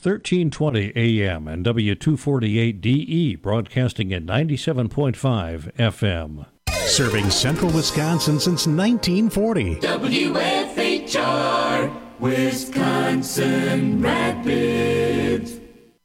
1320 AM and W248DE, broadcasting at 97.5 FM. Serving Central Wisconsin since 1940. WFHR, Wisconsin Rapids.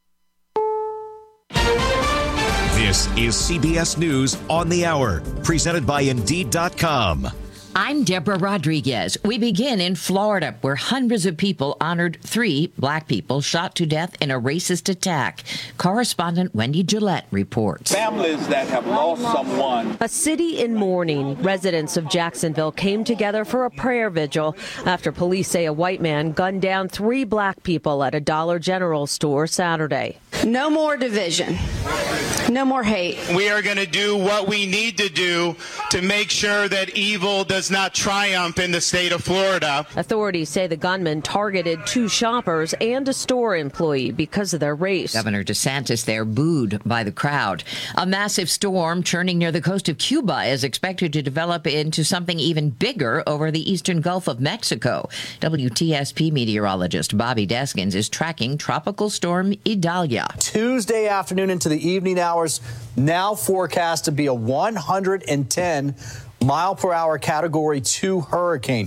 This is CBS News on the Hour, presented by Indeed.com. I'm Deborah Rodriguez. We begin in Florida, where hundreds of people honored 3 black people shot to death in a racist attack. Correspondent Wendy Gillette reports. Families that have lost someone. A city in mourning. Residents of Jacksonville came together for a prayer vigil after police say a white man gunned down 3 black people at a Dollar General store Saturday. No more division. No more hate. We are going to do what we need to do to make sure that evil does not triumph in the state of Florida. Authorities say the gunman targeted 2 shoppers and a store employee because of their race. Governor DeSantis there booed by the crowd. A massive storm churning near the coast of Cuba is expected to develop into something even bigger over the eastern Gulf of Mexico. WTSP meteorologist Bobby Deskins is tracking Tropical Storm Idalia. Tuesday afternoon into the evening hours, now forecast to be a 110 mile per hour Category 2 hurricane.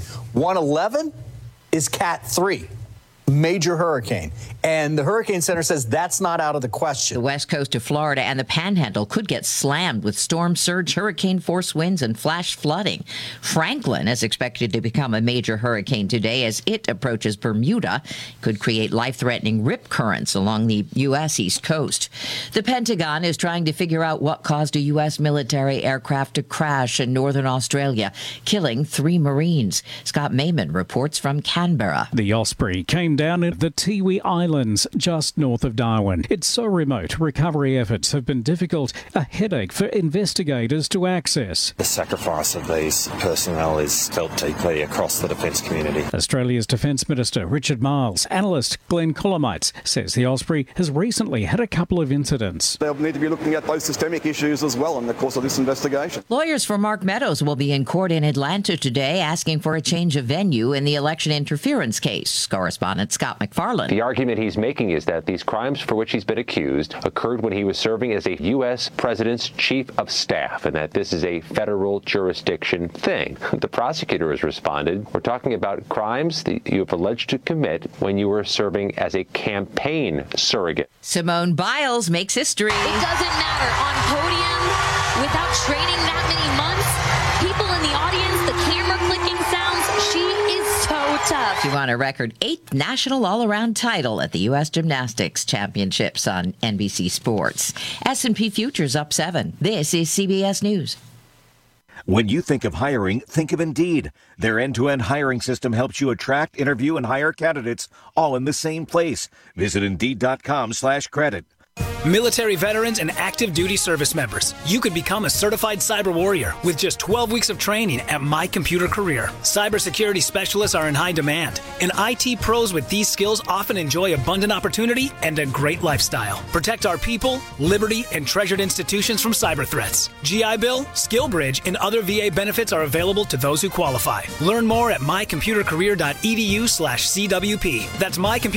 111 is Cat 3, major hurricane. And the Hurricane Center says that's not out of the question. The west coast of Florida and the Panhandle could get slammed with storm surge, hurricane force winds, and flash flooding. Franklin is expected to become a major hurricane today as it approaches Bermuda. It could create life-threatening rip currents along the U.S. East Coast. The Pentagon is trying to figure out what caused a U.S. military aircraft to crash in northern Australia, killing 3 Marines. Scott Mayman reports from Canberra. The Osprey came down at the Tiwi Islands, just north of Darwin. It's so remote, recovery efforts have been difficult, a headache for investigators to access. The sacrifice of these personnel is felt deeply across the defence community. Australia's Defence Minister Richard Marles, analyst Glenn Colomites, says the Osprey has recently had a couple of incidents. They'll need to be looking at those systemic issues as well in the course of this investigation. Lawyers for Mark Meadows will be in court in Atlanta today asking for a change of venue in the election interference case. Correspondent Scott McFarland. The argument he's making is that these crimes for which he's been accused occurred when he was serving as a U.S. president's chief of staff, and that this is a federal jurisdiction thing. The prosecutor has responded, we're talking about crimes that you have alleged to commit when you were serving as a campaign surrogate. Simone Biles makes history. It doesn't matter. On podium, without training that many months, people in the audience, the camera clicking sounds, she is so tough. She won a record 8th national all-around title at the U.S. Gymnastics Championships on NBC Sports. S&P Futures up 7. This is CBS News. When you think of hiring, think of Indeed. Their end-to-end hiring system helps you attract, interview, and hire candidates all in the same place. Visit Indeed.com/credit. Military veterans and active duty service members, you could become a certified cyber warrior with just 12 weeks of training at My Computer Career. Cybersecurity specialists are in high demand, and IT pros with these skills often enjoy abundant opportunity and a great lifestyle. Protect our people, liberty, and treasured institutions from cyber threats. GI Bill, SkillBridge, and other VA benefits are available to those who qualify. Learn more at mycomputercareer.edu/CWP. That's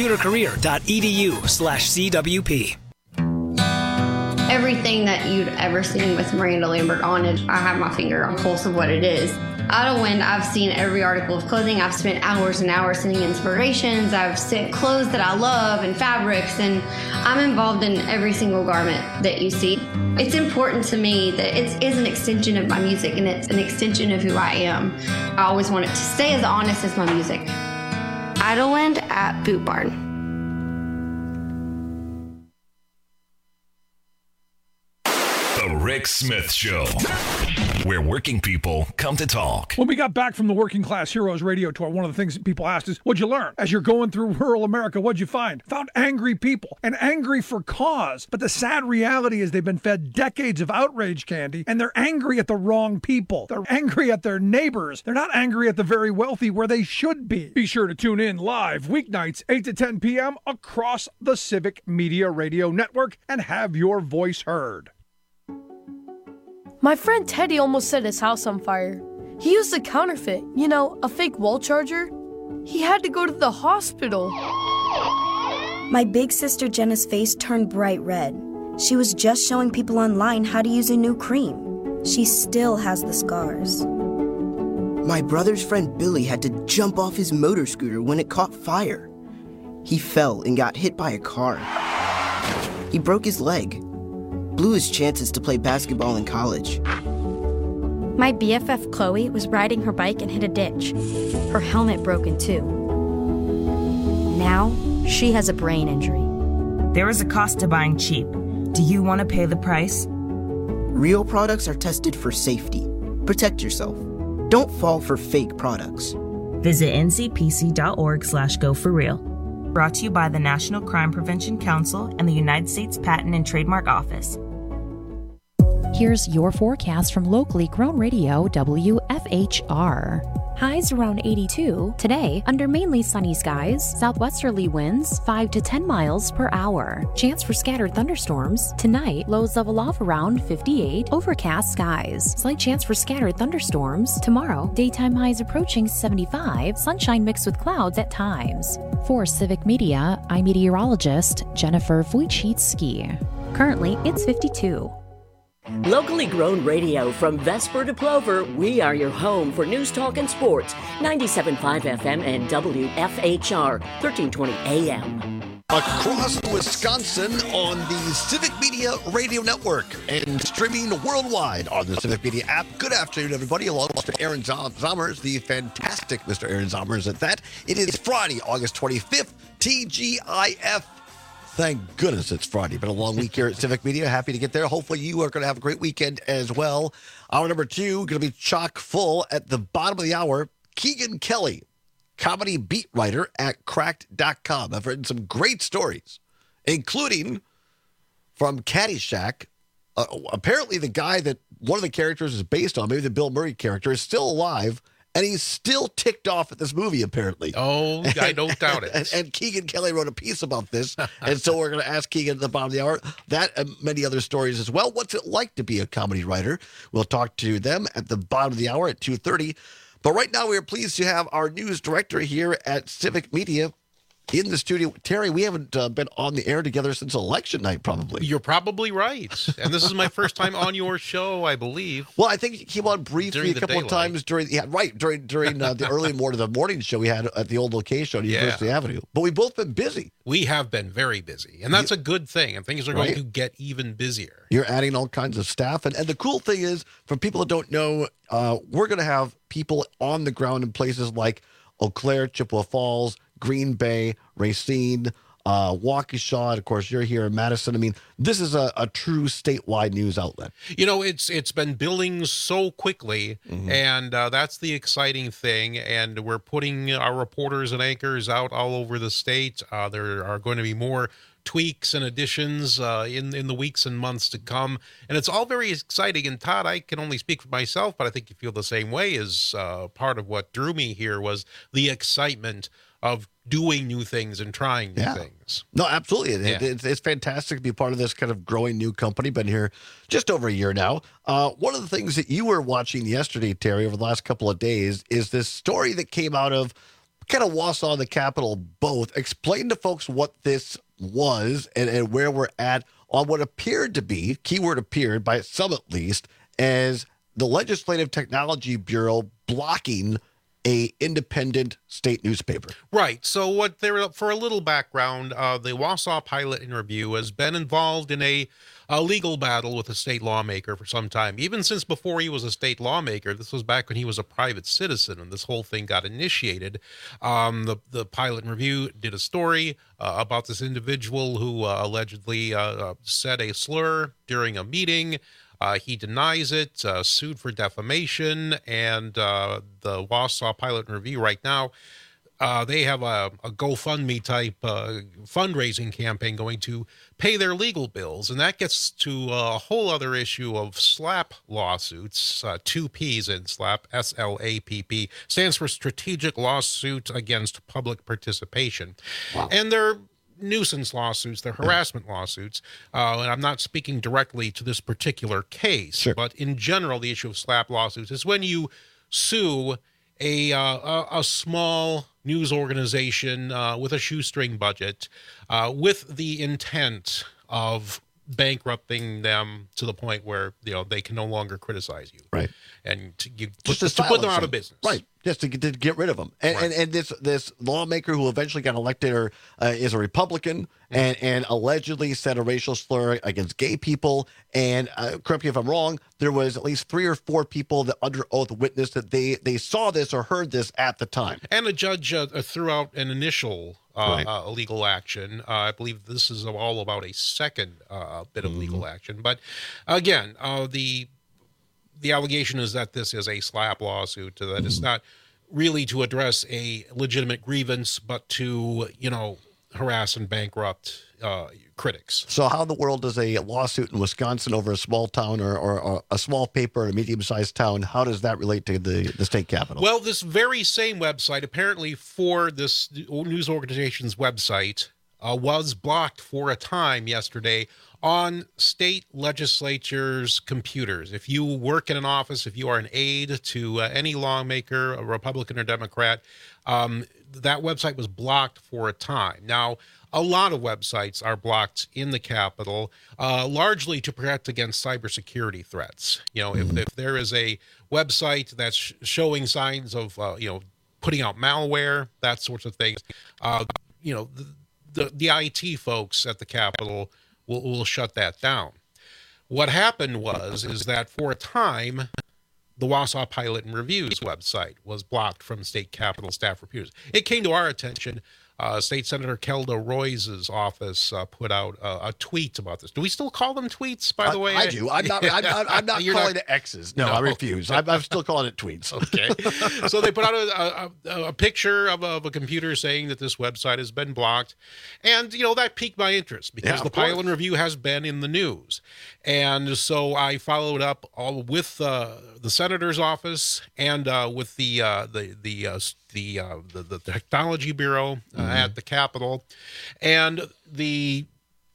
mycomputercareer.edu/CWP. Everything that you'd ever seen with Miranda Lambert on it, I have my finger on the pulse of what it is. Idlewind, I've seen every article of clothing. I've spent hours and hours sending inspirations. I've sent clothes that I love and fabrics, and I'm involved in every single garment that you see. It's important to me that it is an extension of my music, and it's an extension of who I am. I always want it to stay as honest as my music. Idlewind at Boot Barn. The Rick Smith Show, where working people come to talk. When we got back from the Working Class Heroes radio tour, one of the things that people asked is, what'd you learn? As you're going through rural America, what'd you find? Found angry people, and angry for cause. But the sad reality is they've been fed decades of outrage candy, and they're angry at the wrong people. They're angry at their neighbors. They're not angry at the very wealthy where they should be. Be sure to tune in live weeknights 8 to 10 p.m. across the Civic Media Radio Network and have your voice heard. My friend Teddy almost set his house on fire. He used a counterfeit, a fake wall charger. He had to go to the hospital. My big sister Jenna's face turned bright red. She was just showing people online how to use a new cream. She still has the scars. My brother's friend Billy had to jump off his motor scooter when it caught fire. He fell and got hit by a car. He broke his leg, blew his chances to play basketball in college. My BFF Chloe was riding her bike and hit a ditch. Her helmet broke in two. Now, she has a brain injury. There is a cost to buying cheap. Do you want to pay the price? Real products are tested for safety. Protect yourself. Don't fall for fake products. Visit ncpc.org/go-for-real. Brought to you by the National Crime Prevention Council and the United States Patent and Trademark Office. Here's your forecast from locally grown radio WFHR. Highs around 82. Today, under mainly sunny skies, southwesterly winds 5 to 10 miles per hour. Chance for scattered thunderstorms. Tonight, lows level off around 58. Overcast skies. Slight chance for scattered thunderstorms. Tomorrow, daytime highs approaching 75. Sunshine mixed with clouds at times. For Civic Media, I'm meteorologist Jennifer Wojcicki. Currently, it's 52. Locally grown radio from Vesper to Plover, we are your home for news, talk, and sports. 97.5 FM and WFHR, 1320 AM. Across Wisconsin on the Civic Media Radio Network and streaming worldwide on the Civic Media app. Good afternoon, everybody. Along with Mr. Aaron Zommers, the fantastic Mr. Aaron Zommers at that. It is Friday, August 25th, TGIF. Thank goodness it's Friday. Been a long week here at Civic Media. Happy to get there. Hopefully you are going to have a great weekend as well. Hour number 2 going to be chock full. At the bottom of the hour, Keegan Kelly, comedy beat writer at Cracked.com. I've written some great stories, including from Caddyshack. Apparently the guy that one of the characters is based on, maybe the Bill Murray character, is still alive. And he's still ticked off at this movie, apparently. Oh, I don't doubt it. And Keegan Kelly wrote a piece about this. And so we're going to ask Keegan at the bottom of the hour that and many other stories as well. What's it like to be a comedy writer? We'll talk to them at the bottom of the hour at 2:30. But right now we are pleased to have our news director here at Civic Media in the studio. Terry, we haven't been on the air together since election night, probably. You're probably right. And this is my first time on your show, I believe. Well, I think you came on briefly a couple of times during the early morning, the morning show we had at the old location on University Avenue. But we've both been busy. We have been very busy, and that's a good thing, and things are going to get even busier. You're adding all kinds of staff, and the cool thing is, for people that don't know, we're going to have people on the ground in places like Eau Claire, Chippewa Falls, Green Bay, Racine, Waukesha, and of course, you're here in Madison. I mean, this is a true statewide news outlet. You know, it's been building so quickly, and that's the exciting thing. And we're putting our reporters and anchors out all over the state. There are going to be more tweaks and additions in the weeks and months to come. And it's all very exciting. And Todd, I can only speak for myself, but I think you feel the same way. Is part of what drew me here was the excitement of doing new things and trying new things. No, absolutely. It's fantastic to be part of this kind of growing new company. Been here just over a year now. One of the things that you were watching yesterday, Terry, over the last couple of days is this story that came out of kind of Wausau and the Capitol both. Explain to folks what this was and where we're at on what appeared to be, keyword appeared, by some at least, as the Legislative Technology Bureau blocking a independent state newspaper. Right. So for a little background, the Wausau Pilot and Review has been involved in a legal battle with a state lawmaker for some time. Even since before he was a state lawmaker, this was back when he was a private citizen, and this whole thing got initiated. The Pilot and Review did a story about this individual who allegedly said a slur during a meeting. He denies it, sued for defamation, and the Wausau Pilot and Review right now, they have a GoFundMe type fundraising campaign going to pay their legal bills. And that gets to a whole other issue of SLAPP lawsuits, 2 Ps in SLAPP, SLAPP, stands for Strategic Lawsuit Against Public Participation. Wow. And they're nuisance lawsuits, they're harassment lawsuits, and I'm not speaking directly to this particular case, but in general, the issue of SLAPP lawsuits is when you sue a small news organization with a shoestring budget with the intent of bankrupting them to the point where they can no longer criticize you, right? And to put them out of business, right? Just to get rid of them. And this lawmaker who eventually got elected is a Republican and allegedly said a racial slur against gay people. And correct me if I'm wrong, there was at least 3 or 4 people that under oath witnessed that they saw this or heard this at the time. And the judge threw out an initial legal action. I believe this is all about a second bit of legal action. But again, the allegation is that this is a slap lawsuit, that it's not really to address a legitimate grievance, but to, harass and bankrupt critics. So how in the world does a lawsuit in Wisconsin over a small town or a small paper in a medium-sized town, how does that relate to the state capitol? Well, this very same website, apparently for this news organization's website, was blocked for a time yesterday on state legislatures' computers. If you work in an office, if you are an aide to any lawmaker, a Republican or Democrat, that website was blocked for a time. Now, a lot of websites are blocked in the Capitol, largely to protect against cybersecurity threats. If there is a website that's showing signs of, putting out malware, that sorts of things, the IT folks at the Capitol will shut that down. What happened is that for a time, the Wausau Pilot and Review's website was blocked from state Capitol staff reviews. It came to our attention. State Senator Kelda Royce's office put out a tweet about this. Do we still call them tweets, by the way? I do. I'm not calling it X's. No, I refuse. I'm still calling it tweets. Okay. So they put out a picture of a computer saying that this website has been blocked. And, that piqued my interest because the Pilot and Review has been in the news. And so I followed up with the senator's office and with the Technology Bureau at the Capitol, and the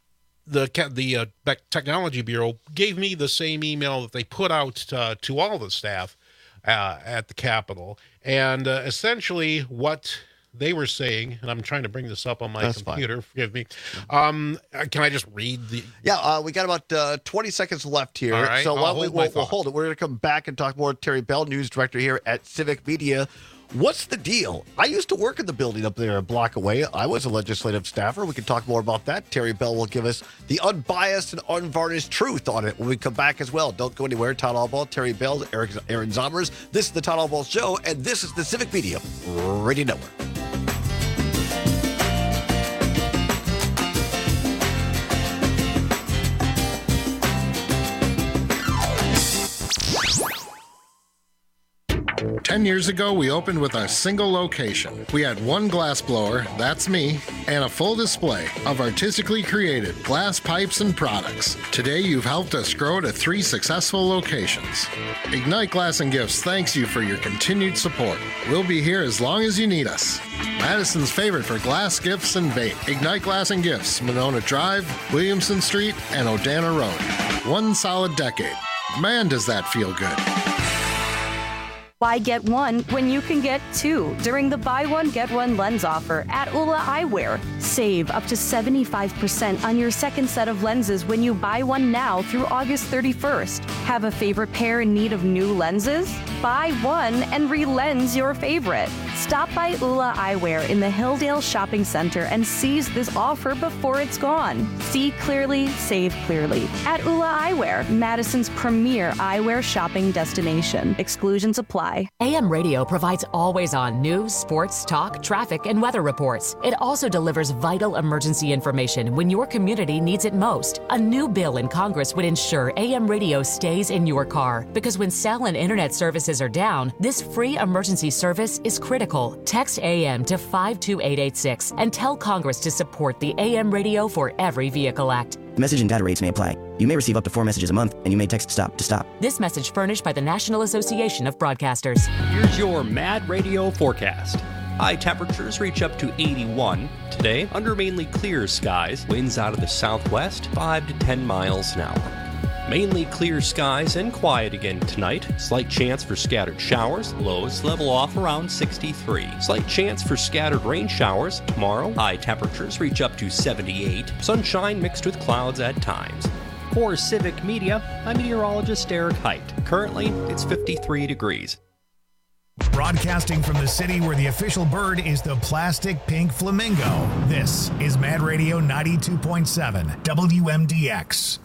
Technology Bureau gave me the same email that they put out to all the staff at the Capitol, and essentially what they were saying, and I'm trying to bring this up on my computer. Fine. Forgive me. Can I just read the? Yeah, we got about 20 seconds left here. All right, so we'll hold it. We're going to come back and talk more with Terry Bell, news director here at Civic Media. What's the deal? I used to work in the building up there a block away. I was a legislative staffer. We can talk more about that. Terry Bell will give us the unbiased and unvarnished truth on it when we come back as well. Don't go anywhere. Todd Albaugh, Terry Bell, Aaron Zomers. This is the Todd Albaugh Show, and this is the Civic Media Radio Network. Ten years ago, we opened with a single location. We had one glass blower, that's me, and a full display of artistically created glass pipes and products. Today, you've helped us grow to 3 successful locations. Ignite Glass and Gifts thanks you for your continued support. We'll be here as long as you need us. Madison's favorite for glass gifts and vape. Ignite Glass and Gifts, Monona Drive, Williamson Street, and Odana Road. 1 solid decade. Man, does that feel good. Why get one when you can get 2 during the buy one, get one lens offer at Ula Eyewear? Save up to 75% on your second set of lenses when you buy one now through August 31st. Have a favorite pair in need of new lenses? Buy one and re-lens your favorite. Stop by Ula Eyewear in the Hilldale Shopping Center and seize this offer before it's gone. See clearly, save clearly. At Ula Eyewear, Madison's premier eyewear shopping destination. Exclusions apply. AM radio provides always-on news, sports, talk, traffic, and weather reports. It also delivers vital emergency information when your community needs it most. A new bill in Congress would ensure AM radio stays in your car, because when cell and internet services are down, this free emergency service is critical. Text AM to 52886 and tell Congress to support the AM Radio for Every Vehicle Act. Message and data rates may apply. You may receive up to 4 messages a month, and you may text STOP to stop. This message furnished by the National Association of Broadcasters. Here's your Mad Radio forecast. High temperatures reach up to 81 today under mainly clear skies. Winds out of the southwest 5 to 10 miles an hour. Mainly clear skies and quiet again tonight. Slight chance for scattered showers. Lows level off around 63. Slight chance for scattered rain showers tomorrow. High temperatures reach up to 78. Sunshine mixed with clouds at times. For Civic Media, I'm meteorologist Eric Height. Currently, it's 53 degrees. Broadcasting from the city where the official bird is the plastic pink flamingo. This is Mad Radio 92.7 WMDX.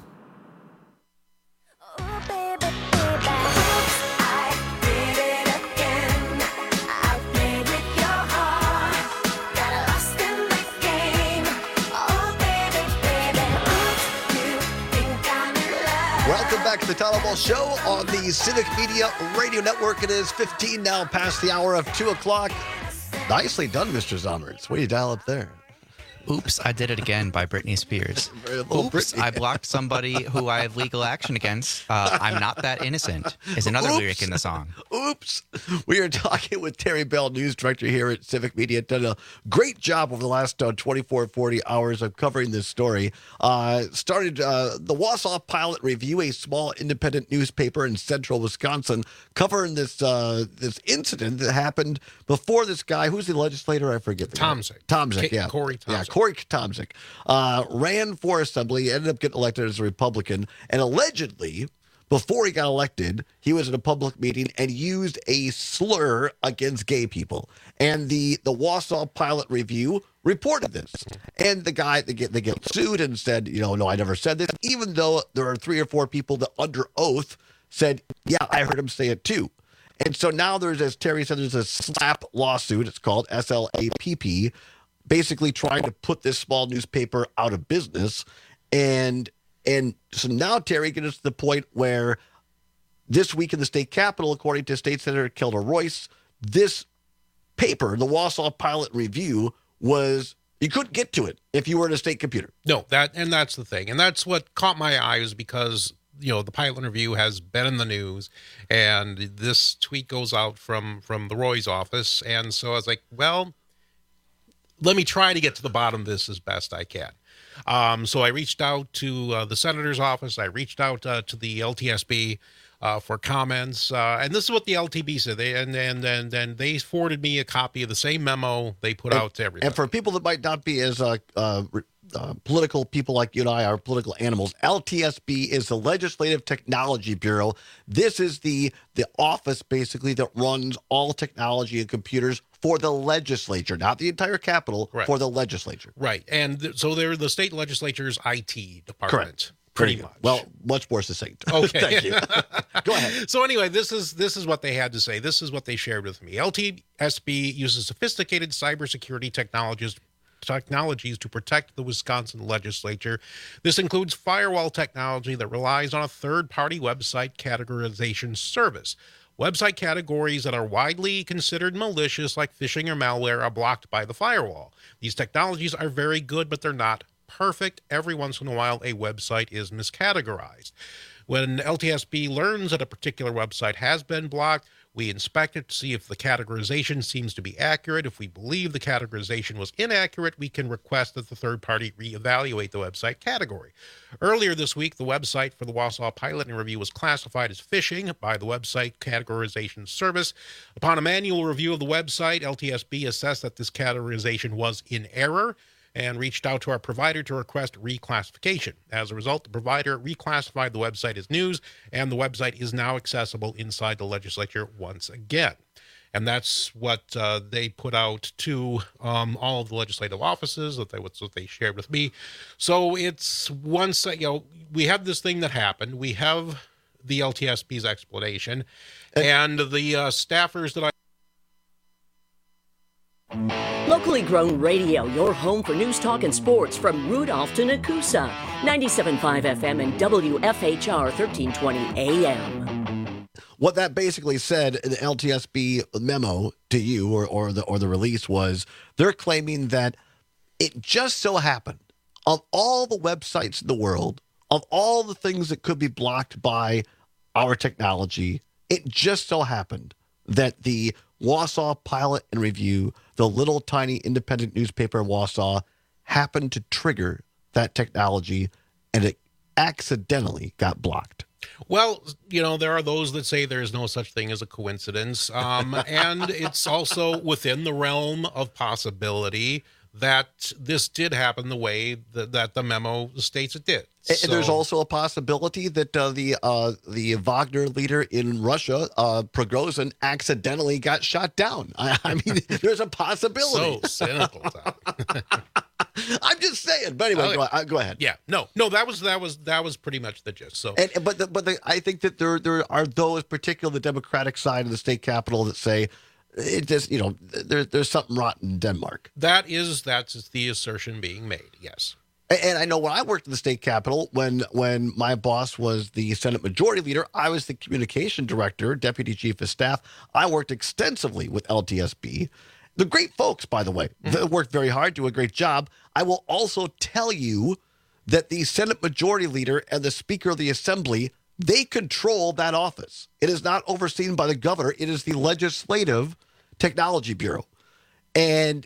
Welcome back to the Tyler Ball Show on the Civic Media Radio Network. It is 15 now past the hour of 2 o'clock. Nicely done, Mr. Zommers. What do you dial up there? Oops, I Did It Again by Britney Spears. Oops, I blocked somebody who I have legal action against. I'm not that innocent is another lyric in the song. Oops. We are talking with Terry Bell, news director here at Civic Media. Done a great job over the last 24, 40 hours of covering this story. Started the Wausau Pilot Review, a small independent newspaper in central Wisconsin, covering this this incident that happened before this guy. Who's the legislator? I forget. Tomczyk, yeah. Corey Tomczyk. Yeah, Corey Tomczyk ran for assembly, ended up getting elected as a Republican, and allegedly, before he got elected, he was at a public meeting and used a slur against gay people. And the Wausau Pilot Review reported this. And the guy, they get sued and said, no, I never said this, even though there are 3 or 4 people that under oath said, yeah, I heard him say it too. And so now there's, as Terry said, there's a SLAPP lawsuit. It's called SLAPP, basically trying to put this small newspaper out of business. And so now, Terry, gets us to the point where this week in the state capitol, according to State Senator Kelda Royce, this paper, the Wausau Pilot Review, you couldn't get to it if you were at a state computer. No, that's the thing. And that's what caught my eye, is because the Pilot Review has been in the news, and this tweet goes out from the Roy's office. And so I was like, well, let me try to get to the bottom of this as best I can. So I reached out to the senator's office. I reached out to the LTSB for comments. And this is what the LTB said. And they forwarded me a copy of the same memo they put out to everybody. And for people that might not be as political people like you and I are political animals, LTSB is the Legislative Technology Bureau. This is the office, basically, that runs all technology and computers for the legislature, not the entire Capitol, right. For the legislature. Right. And so they're the state legislature's IT department. Correct. Pretty much. Well, much more succinct. Okay. Thank you. Go ahead. So anyway, this is what they had to say. This is what they shared with me. LTSB uses sophisticated cybersecurity technologies to protect the Wisconsin legislature. This includes firewall technology that relies on a third-party website categorization service. Website categories that are widely considered malicious, like phishing or malware, are blocked by the firewall. These technologies are very good, but they're not perfect. Every once in a while, a website is miscategorized. When LTSB learns that a particular website has been blocked, we inspect it to see if the categorization seems to be accurate. If we believe the categorization was inaccurate, we can request that the third party reevaluate the website category. Earlier this week, the website for the Wausau Pilot Review was classified as phishing by the Website Categorization Service. Upon a manual review of the website, LTSB assessed that this categorization was in error and reached out to our provider to request reclassification. As a result, the provider reclassified the website as news, and the website is now accessible inside the legislature once again. And that's what they put out to all of the legislative offices, what they shared with me. So it's once, we have this thing that happened. We have the LTSB's explanation, and the staffers that Locally grown radio, your home for news, talk, and sports from Rudolph to Nakusa. 97.5 FM and WFHR 1320 AM. What that basically said in the LTSB memo to you, or the release, was they're claiming that it just so happened, of all the websites in the world, of all the things that could be blocked by our technology, it just so happened that the Wausau Pilot and Review, the little tiny independent newspaper in Wausau, happened to trigger that technology, and it accidentally got blocked. Well, there are those that say there's no such thing as a coincidence. And it's also within the realm of possibility that this did happen the way that the memo states it did. And there's also a possibility that the Wagner leader in Russia, Prigozhin, accidentally got shot down. I mean, there's a possibility. So cynical, Tom. I'm just saying. But anyway, go ahead. Yeah, no, that was pretty much the gist. So, but I think that there are those, particularly the Democratic side of the state capitol, that say it just there's something rotten in Denmark. That's the assertion being made. Yes. And I know when I worked in the state capitol, when my boss was the Senate Majority Leader, I was the communication director, deputy chief of staff. I worked extensively with LTSB. The great folks, by the way, they worked very hard, do a great job. I will also tell you that the Senate Majority Leader and the Speaker of the Assembly, they control that office. It is not overseen by the governor. It is the Legislative Technology Bureau. And,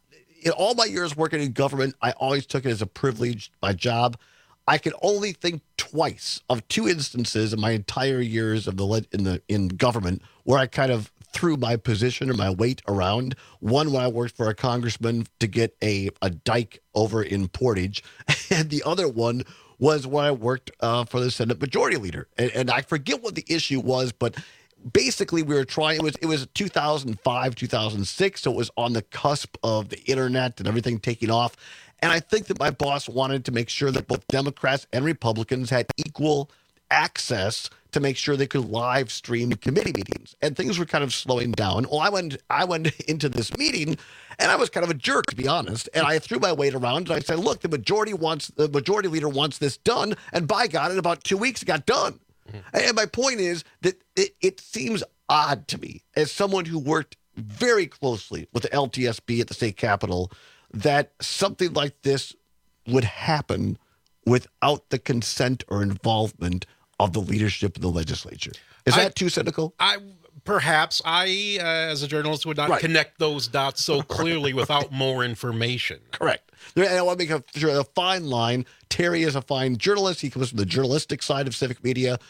in all my years working in government, I always took it as a privilege, my job. I can only think twice of two instances in my entire years of in government where I kind of threw my position or my weight around. One, when I worked for a congressman to get a dike over in Portage, and the other one was when I worked for the Senate Majority Leader. And I forget what the issue was, but basically we were trying, it was 2005, 2006, so it was on the cusp of the internet and everything taking off. And I think that my boss wanted to make sure that both Democrats and Republicans had equal access to make sure they could live stream committee meetings. And things were kind of slowing down. Well, I went into this meeting, and I was kind of a jerk, to be honest. And I threw my weight around, and I said, look, the majority leader wants this done. And by God, in about 2 weeks, it got done. And my point is that it seems odd to me, as someone who worked very closely with the LTSB at the state capitol, that something like this would happen without the consent or involvement of the leadership of the legislature. Is that too cynical? Perhaps I, as a journalist, would not connect those dots so clearly without more information. Correct. And I want to make a fine line. Terry is a fine journalist. He comes from the journalistic side of civic media.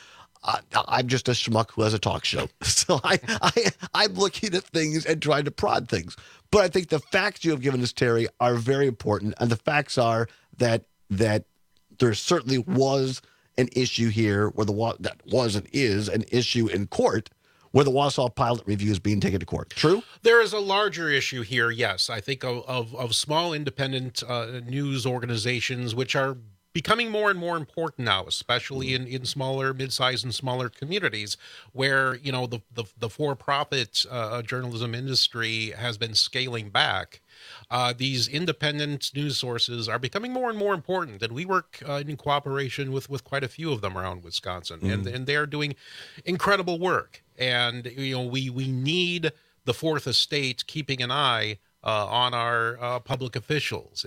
I'm just a schmuck who has a talk show. So I'm looking at things and trying to prod things. But I think the facts you have given us, Terry, are very important. And the facts are that there certainly was an issue here where that was and is an issue in court where the Wausau pilot review is being taken to court. True? There is a larger issue here, yes. I think of small independent news organizations, which are becoming more and more important now, especially in smaller, mid-sized and smaller communities where, the for-profit journalism industry has been scaling back. These independent news sources are becoming more and more important, and we work in cooperation with quite a few of them around Wisconsin, and they are doing incredible work. And we need the Fourth Estate keeping an eye on our public officials.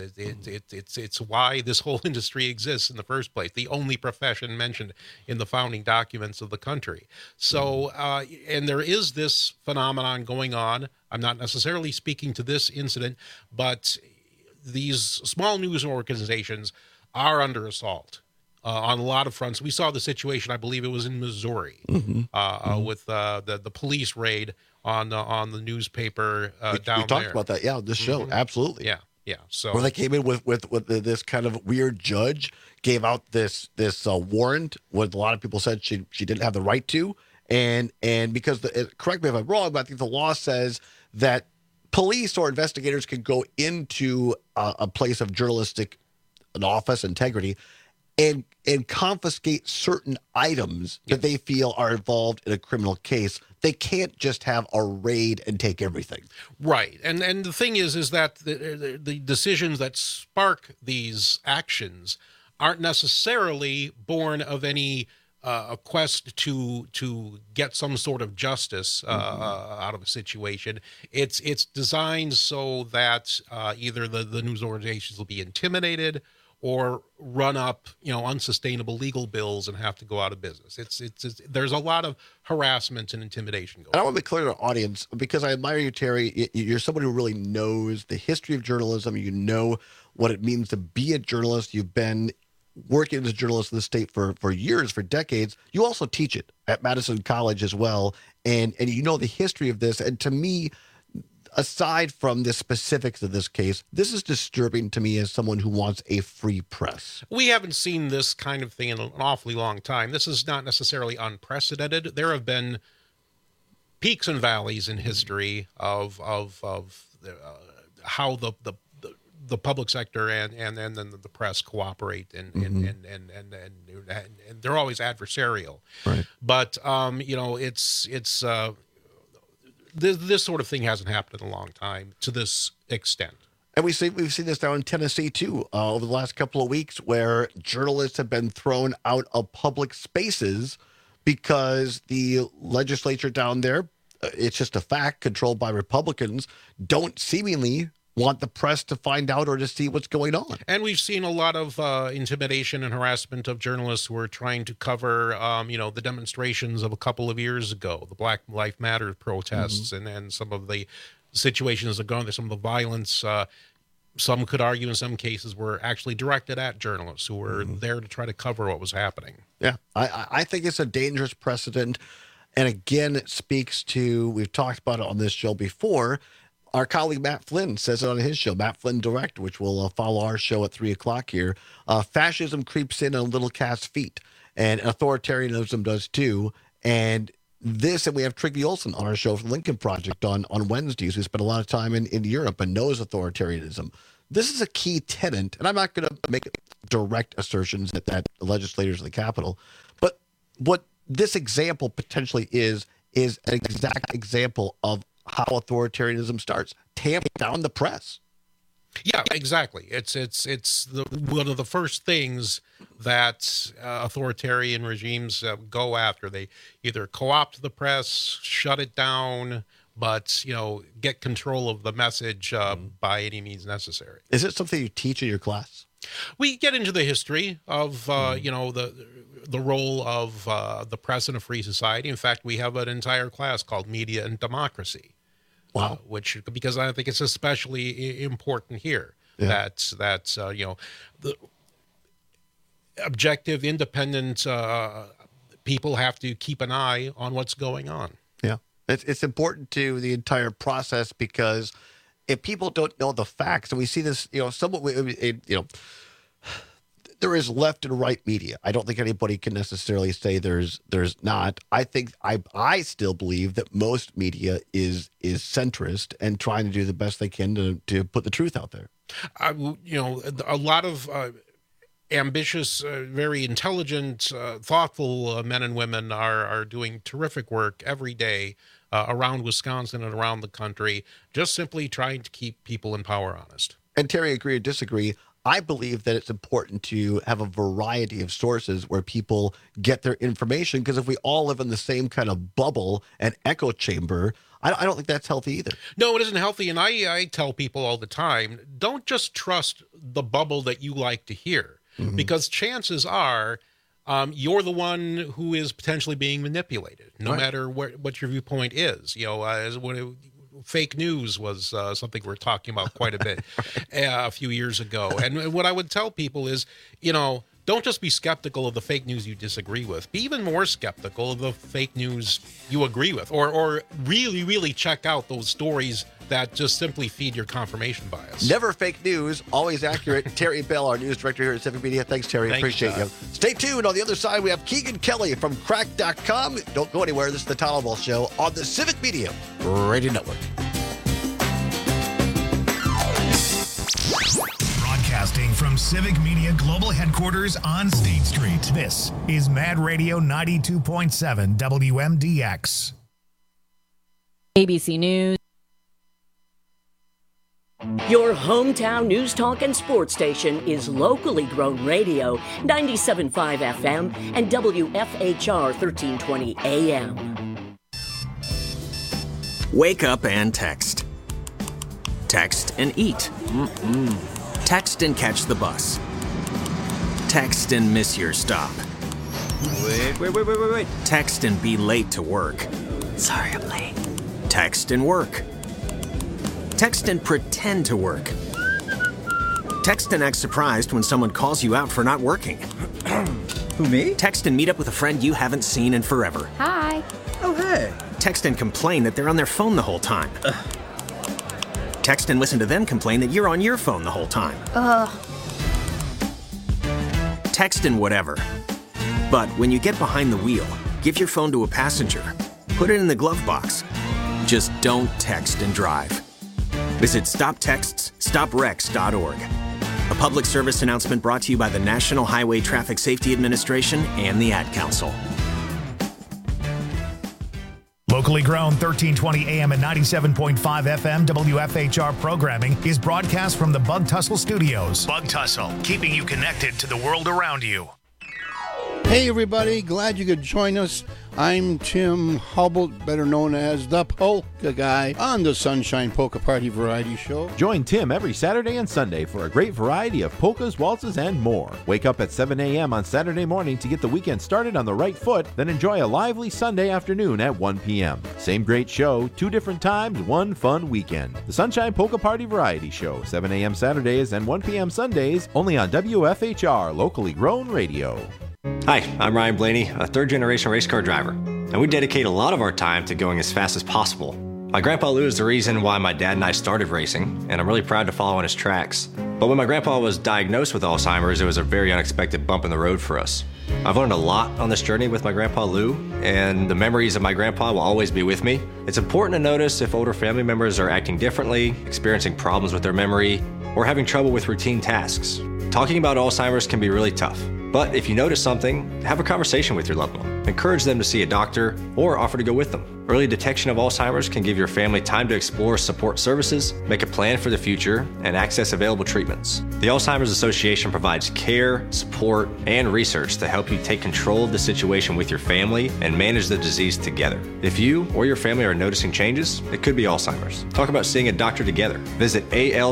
It's why this whole industry exists in the first place. The only profession mentioned in the founding documents of the country. So, and there is this phenomenon going on. I'm not necessarily speaking to this incident, but these small news organizations are under assault on a lot of fronts. We saw the situation, I believe it was in Missouri, with the police raid on the newspaper down there. We talked about that, this show, absolutely. Yeah. So where they came in with this kind of weird judge, gave out this warrant, what a lot of people said she didn't have the right to, and because correct me if I'm wrong, but I think the law says that police or investigators can go into a place of an office integrity and confiscate certain items that they feel are involved in a criminal case. They can't just have a raid and take everything. Right. And the thing is that the decisions that spark these actions aren't necessarily born of any a quest to get some sort of justice out of a situation. It's designed so that either the news organizations will be intimidated or run up, unsustainable legal bills and have to go out of business. It's there's a lot of harassment and intimidation going on. I want to be clear to our audience, because I admire you, Terry. You're somebody who really knows the history of journalism. You know what it means to be a journalist. You've been working as a journalist in the state for years, for decades, you also teach it at Madison College as well. And you know the history of this. And to me, aside from the specifics of this case, this is disturbing to me as someone who wants a free press. We haven't seen this kind of thing in an awfully long time. This is not necessarily unprecedented. There have been peaks and valleys in history of how the public sector and then the press cooperate, and they're always adversarial. Right. But it's this sort of thing hasn't happened in a long time to this extent. And we've seen this down in Tennessee, too, over the last couple of weeks, where journalists have been thrown out of public spaces because the legislature down there, it's just a fact, controlled by Republicans, don't seemingly want the press to find out or to see what's going on. And we've seen a lot of intimidation and harassment of journalists who are trying to cover, the demonstrations of a couple of years ago, the Black Lives Matter protests, and some of the situations that go on there, some of the violence. Some could argue in some cases were actually directed at journalists who were there to try to cover what was happening. Yeah, I think it's a dangerous precedent. And again, it speaks to, we've talked about it on this show before, our colleague Matt Flynn says it on his show, Matt Flynn Direct, which will follow our show at 3 o'clock here. Fascism creeps in on little cat's feet, and authoritarianism does too. And this, and we have Trygve Olsen on our show from Lincoln Project on Wednesdays, who spent a lot of time in Europe and knows authoritarianism. This is a key tenet, and I'm not going to make direct assertions that legislators of the Capitol, but what this example potentially is an exact example of how authoritarianism starts. Tamp down the press. Yeah, exactly. It's one of the first things that authoritarian regimes go after. They either co-opt the press, shut it down, but get control of the message by any means necessary. Is it something you teach in your class? We get into the history of the role of the press in a free society. In fact, we have an entire class called Media and Democracy. Wow. Because I think it's especially important here that the objective, independent people have to keep an eye on what's going on. Yeah, it's important to the entire process, because if people don't know the facts, and we see this, somewhat, there is left and right media. I don't think anybody can necessarily say there's not. I think I still believe that most media is centrist and trying to do the best they can to put the truth out there. A lot of ambitious, very intelligent, thoughtful men and women are doing terrific work every day around Wisconsin and around the country, just simply trying to keep people in power honest. And Terry, agree or disagree, I believe that it's important to have a variety of sources where people get their information, because if we all live in the same kind of bubble and echo chamber, I don't think that's healthy either. No, it isn't healthy. And I tell people all the time, don't just trust the bubble that you like to hear, because chances are you're the one who is potentially being manipulated, no matter what your viewpoint is. Fake news was something we were talking about quite a bit a few years ago. And what I would tell people is, don't just be skeptical of the fake news you disagree with. Be even more skeptical of the fake news you agree with, or really, really check out those stories that just simply feed your confirmation bias. Never fake news, always accurate. Terry Bell, our news director here at Civic Media. Thanks, Terry. Appreciate you. Stay tuned. On the other side, we have Keegan Kelly from Crack.com. Don't go anywhere. This is the Tolerable Show on the Civic Media Radio Network. Broadcasting from Civic Media Global Headquarters on State Street. This is Mad Radio 92.7 WMDX. ABC News. Your hometown news, talk, and sports station is locally grown radio, 97.5 FM and WFHR 1320 AM. Wake up and text. Text and eat. Text and catch the bus. Text and miss your stop. Wait. Text and be late to work. Sorry, I'm late. Text and work. Text and pretend to work. Text and act surprised when someone calls you out for not working. Who, me? Text and meet up with a friend you haven't seen in forever. Hi. Oh, hey. Text and complain that they're on their phone the whole time. Text and listen to them complain that you're on your phone the whole time. Text and whatever. But when you get behind the wheel, give your phone to a passenger. Put it in the glove box. Just don't text and drive. Visit StopTextsStopWrecks.org. A public service announcement brought to you by the National Highway Traffic Safety Administration and the Ad Council. Locally grown 1320 AM and 97.5 FM WFHR programming is broadcast from the Bug Tussle Studios. Bug Tussle, keeping you connected to the world around you. Hey everybody, glad you could join us. I'm Tim Hubble, better known as the Polka Guy, on the Sunshine Polka Party Variety Show. Join Tim every Saturday and Sunday for a great variety of polkas, waltzes, and more. Wake up at 7 a.m. on Saturday morning to get the weekend started on the right foot, then enjoy a lively Sunday afternoon at 1 p.m. Same great show, 2 different times, 1 fun weekend. The Sunshine Polka Party Variety Show, 7 a.m. Saturdays and 1 p.m. Sundays, only on WFHR, locally grown radio. Hi, I'm Ryan Blaney, a third-generation race car driver, and we dedicate a lot of our time to going as fast as possible. My grandpa Lou is the reason why my dad and I started racing, and I'm really proud to follow in his tracks. But when my grandpa was diagnosed with Alzheimer's, it was a very unexpected bump in the road for us. I've learned a lot on this journey with my grandpa Lou, and the memories of my grandpa will always be with me. It's important to notice if older family members are acting differently, experiencing problems with their memory, or having trouble with routine tasks. Talking about Alzheimer's can be really tough. But if you notice something, have a conversation with your loved one. Encourage them to see a doctor or offer to go with them. Early detection of Alzheimer's can give your family time to explore support services, make a plan for the future, and access available treatments. The Alzheimer's Association provides care, support, and research to help you take control of the situation with your family and manage the disease together. If you or your family are noticing changes, it could be Alzheimer's. Talk about seeing a doctor together. Visit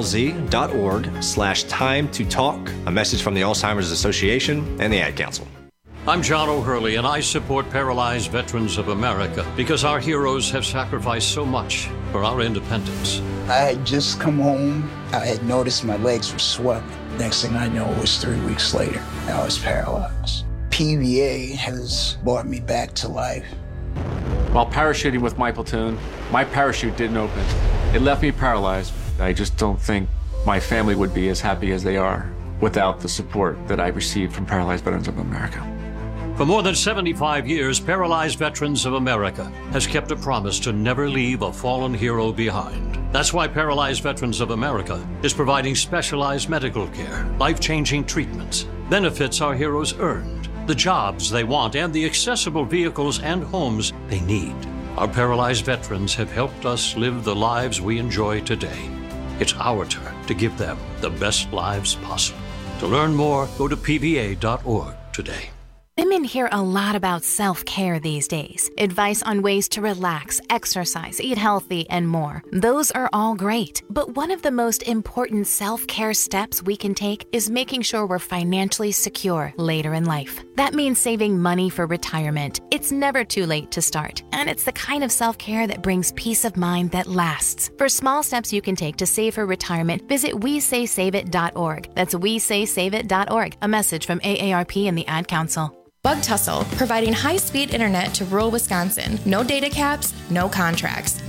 alz.org/time to talk. A message from the Alzheimer's Association and the Ad Council. I'm John O'Hurley, and I support Paralyzed Veterans of America because our heroes have sacrificed so much for our independence. I had just come home. I had noticed my legs were swelling. Next thing I know, it was 3 weeks later. I was paralyzed. PVA has brought me back to life. While parachuting with my platoon, my parachute didn't open. It left me paralyzed. I just don't think my family would be as happy as they are without the support that I received from Paralyzed Veterans of America. For more than 75 years, Paralyzed Veterans of America has kept a promise to never leave a fallen hero behind. That's why Paralyzed Veterans of America is providing specialized medical care, life-changing treatments, benefits our heroes earned, the jobs they want, and the accessible vehicles and homes they need. Our paralyzed veterans have helped us live the lives we enjoy today. It's our turn to give them the best lives possible. To learn more, go to pva.org today. Women hear a lot about self-care these days. Advice on ways to relax, exercise, eat healthy, and more. Those are all great. But one of the most important self-care steps we can take is making sure we're financially secure later in life. That means saving money for retirement. It's never too late to start. And it's the kind of self-care that brings peace of mind that lasts. For small steps you can take to save for retirement, visit WeSaySaveIt.org. That's WeSaySaveIt.org. A message from AARP and the Ad Council. Bug Tussle, providing high-speed internet to rural Wisconsin. No data caps, no contracts.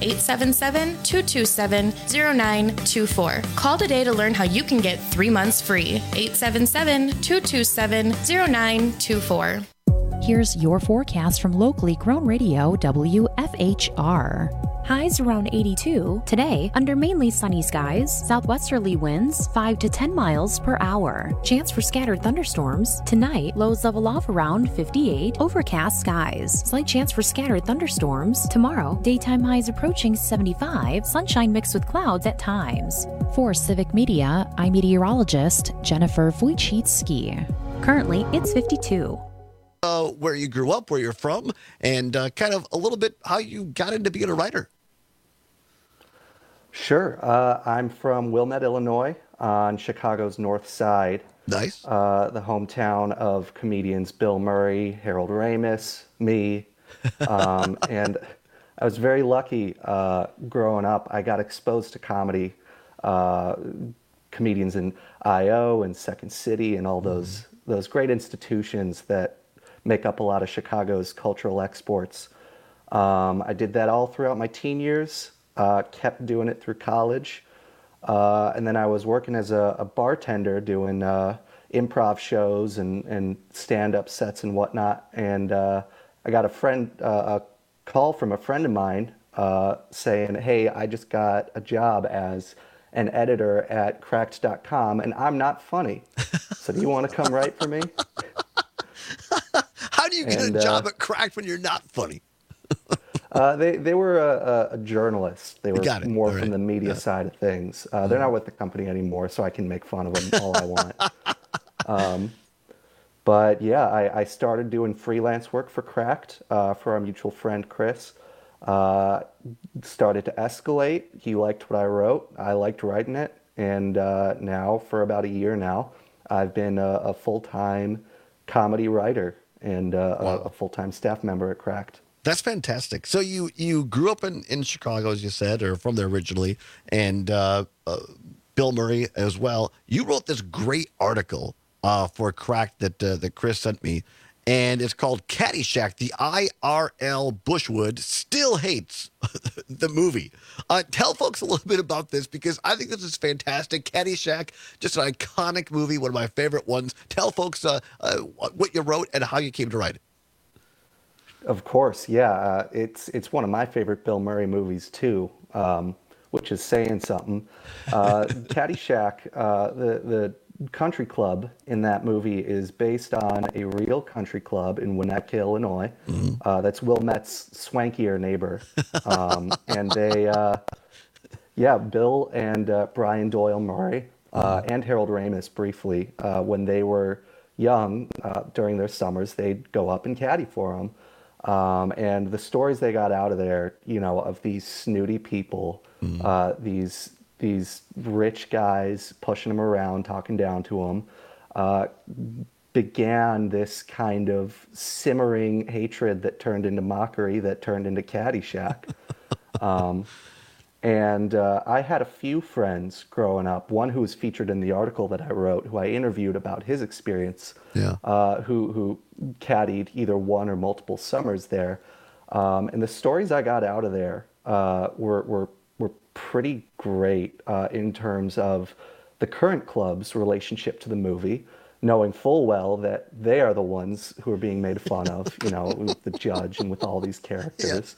877-227-0924. Call today to learn how you can get 3 months free. 877-227-0924. Here's your forecast from locally grown radio WFHR. Highs around 82. Today, under mainly sunny skies, southwesterly winds 5 to 10 miles per hour. Chance for scattered thunderstorms. Tonight, lows level off around 58. Overcast skies. Slight chance for scattered thunderstorms. Tomorrow, daytime highs approaching 75. Sunshine mixed with clouds at times. For Civic Media, I'm meteorologist Jennifer Wojcicki. Currently, it's 52. Where you grew up, where you're from, and kind of a little bit how you got into being a writer. Sure. I'm from Wilmette, Illinois, on Chicago's north side. Nice. The hometown of comedians Bill Murray, Harold Ramis, me. And I was very lucky growing up. I got exposed to comedy comedians in I.O. and Second City and all those great institutions that make up a lot of Chicago's cultural exports. I did that all throughout my teen years, kept doing it through college. And then I was working as a bartender doing improv shows and stand-up sets and whatnot. And I got a call from a friend of mine saying, hey, I just got a job as an editor at Cracked.com, and I'm not funny. So do you want to come write for me? How do you get a job at Cracked when you're not funny? They were a journalist. They were more from the media side of things. They're not with the company anymore, so I can make fun of them all I want. But yeah, I started doing freelance work for Cracked for our mutual friend Chris. Started to escalate. He liked what I wrote. I liked writing it. And now, for about a year now, I've been a full-time comedy writer and a full-time staff member at Cracked. That's fantastic. So you grew up in Chicago, as you said, or from there originally, and Bill Murray as well. You wrote this great article for Cracked that Chris sent me, and it's called Caddyshack, the IRL Bushwood Still Hates the Movie. Tell folks a little bit about this, because I think this is fantastic. Caddyshack, just an iconic movie, one of my favorite ones. Tell folks what you wrote and how you came to write it. Of course, yeah. It's one of my favorite Bill Murray movies, too, which is saying something. Caddyshack, the country club in that movie is based on a real country club in Winnetka, Illinois. That's Wilmette's swankier neighbor. And they, Bill and Brian Doyle Murray and Harold Ramis briefly, when they were young, during their summers, they'd go up and caddy for them. And the stories they got out of there, of these snooty people, these rich guys pushing them around, talking down to them, began this kind of simmering hatred that turned into mockery, that turned into Caddyshack. And I had a few friends growing up, one who was featured in the article that I wrote, who I interviewed about his experience, who caddied either one or multiple summers there. And the stories I got out of there were pretty great in terms of the current club's relationship to the movie, knowing full well that they are the ones who are being made fun of, with the judge and with all these characters.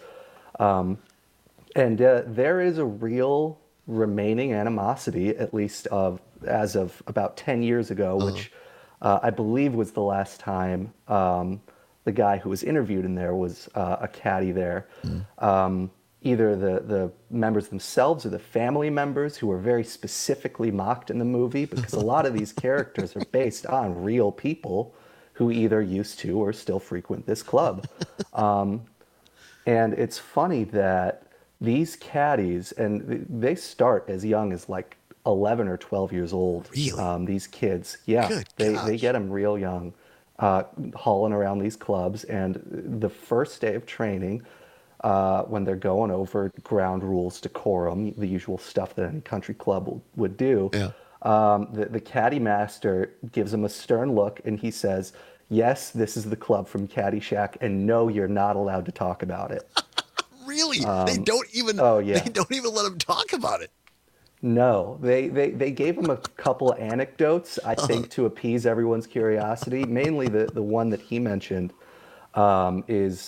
And there is a real remaining animosity, at least as of about 10 years ago, which I believe was the last time the guy who was interviewed in there was a caddy there. Either the members themselves or the family members who were very specifically mocked in the movie, because a lot of these characters are based on real people who either used to or still frequent this club. And it's funny that these caddies, and they start as young as like 11 or 12 years old. Really? These kids. Yeah, they get them real young, hauling around these clubs. And the first day of training, when they're going over ground rules, decorum, the usual stuff that any country club would do, the caddy master gives them a stern look, and he says, "Yes, this is the club from Caddyshack, and no, you're not allowed to talk about it." Really? They don't even. They don't even let them talk about it. No, they gave him a couple anecdotes, I think, to appease everyone's curiosity. Mainly the one that he mentioned is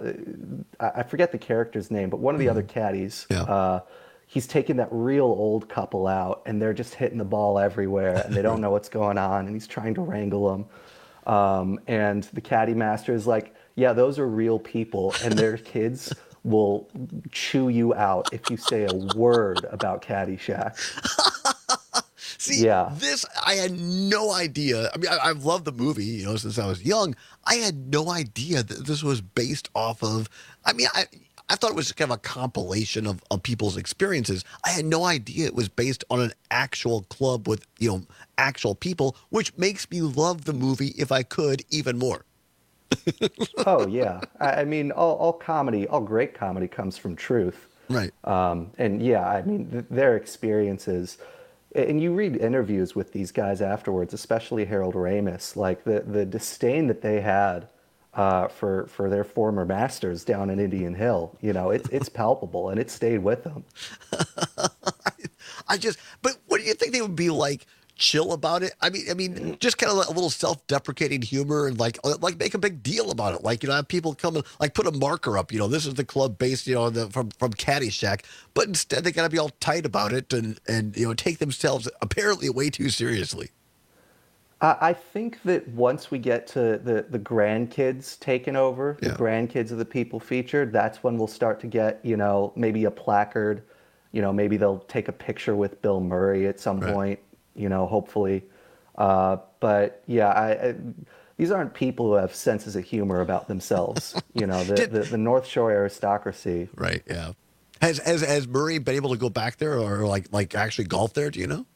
I forget the character's name, but one of the other caddies. He's taking that real old couple out, and they're just hitting the ball everywhere, and they don't know what's going on, and he's trying to wrangle them. And the caddy master is like, "Yeah, those are real people, and their kids will chew you out if you say a word about Caddyshack." See, this, I had no idea. I mean, I've loved the movie, since I was young. I had no idea that this was based off of, I thought it was kind of a compilation of people's experiences. I had no idea it was based on an actual club with, actual people, which makes me love the movie, if I could, even more. Oh, yeah. I mean, all comedy, all great comedy comes from truth. Right. And yeah, I mean, their experiences, and you read interviews with these guys afterwards, especially Harold Ramis, like the disdain that they had for their former masters down in Indian Hill. You know, it's palpable, and it stayed with them. But what do you think they would be like? Chill about it? I mean, just kind of a little self-deprecating humor and like make a big deal about it. Like, you know, have people come and like put a marker up. You know, this is the club based, you know, from Caddyshack. But instead, they got to be all tight about it and you know take themselves apparently way too seriously. I think that once we get to the grandkids taking over, the grandkids of the people featured, that's when we'll start to get, you know, maybe a placard. You know, maybe they'll take a picture with Bill Murray at some point. You know, hopefully. But yeah, these aren't people who have senses of humor about themselves. You know, the North Shore aristocracy. Right. Yeah. Has Murray been able to go back there or like actually golf there? Do you know?